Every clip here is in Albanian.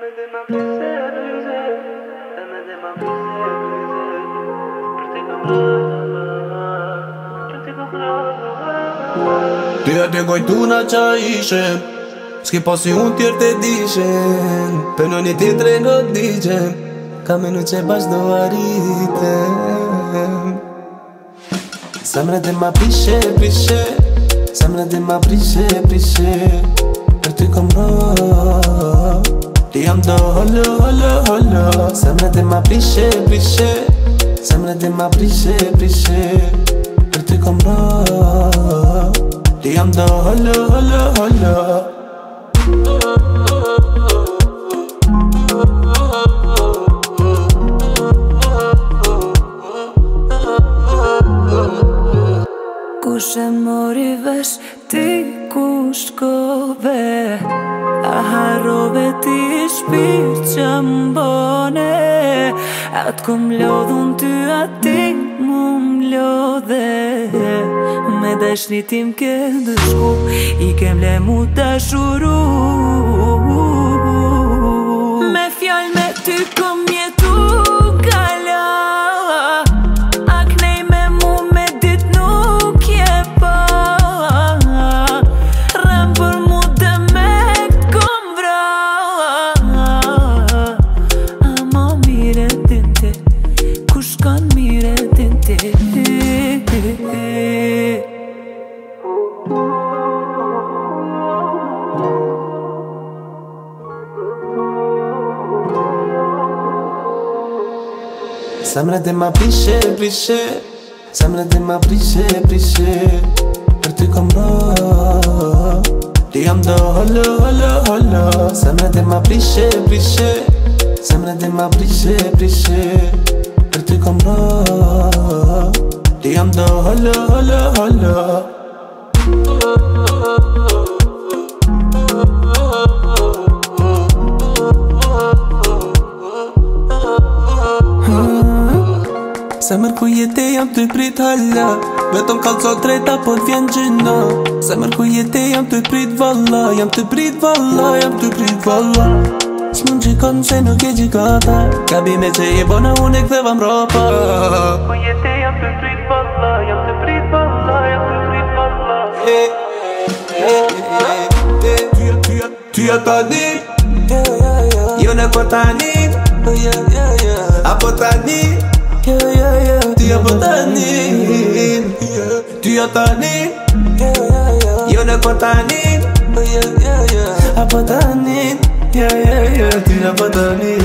Ty e të gojtuna qa ishem, s'ki pasi unë tjerë të dishen, për në një tjetre në digjen, ka menu që bash do arritem. Zemre dhe ma prishe, prishe, zemre dhe ma prishe, prishe, për ty kom ro, ti jam do holo, holo, holo. Zemre dhe ma prishe, prishe, zemre dhe ma prishe, prishe, për ty kom ro, ti jam do holo, holo, holo. Kush e mori vesh, ti ku shkove, ta harrove ti shpirt që mbone. Atë ku m'lodhun ty ati mu m'lodhe, me dashni tim ke dëshku, i kem le mu dashuru. Me fjall me ty kom jetu kala, Zemre dhe ma prishe, prishe, zemre dhe ma prishe, prishe, për ty kom ro, ti jam do holo, holo, holo. Zemre dhe ma prishe, prishe, zemre dhe ma prishe, prishe, për ty kom ro, ti jam do holo, holo, holo. Zemër ku jete jam të prit hala, vetëm kalco treta po t'vjen gjëna. Zemër ku jete jam të prit valla, jam të prit valla, jam të prit valla. S'mon qikon se nuk e gjikata, ka bime që i bona unë e ktheva mropa. Ku jete jam të prit valla, jam të prit valla, jam të prit valla. Ty e tani, jo në ko tani, apo tani. Ty e po tani, ty e tani, jo në ko tani, apo tani, ty e po tani.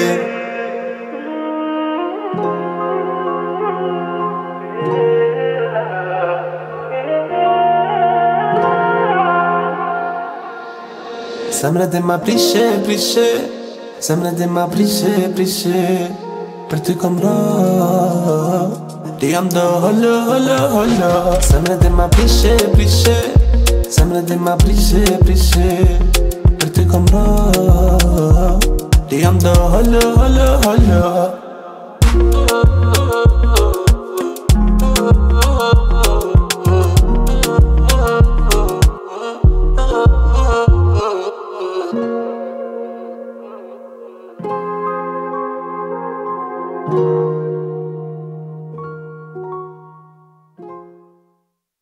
Zemre dhe ma prishe, prishe, zemre dhe ma prishe, prishe, për ty kom ro, ti jam do holo, holo, holo. Zemre dhe ma prishe, prishe, zemre dhe ma prishe, prishe, për ty kom ro, ti jam do holo, holo, holo.